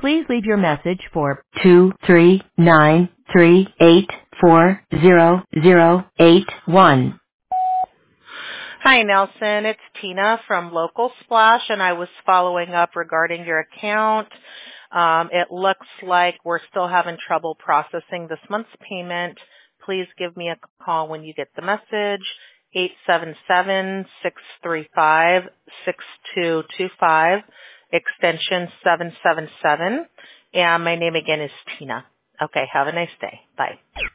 Please leave your message for 23938400081. Hi, Nelson. It's Tina from Local Splash, and I was following up regarding your account. It looks like we're still having trouble processing this month's payment. Please give me a call when you get the message, 877-635-6225, extension 777. And my name again is Tina. Okay, have a nice day. Bye.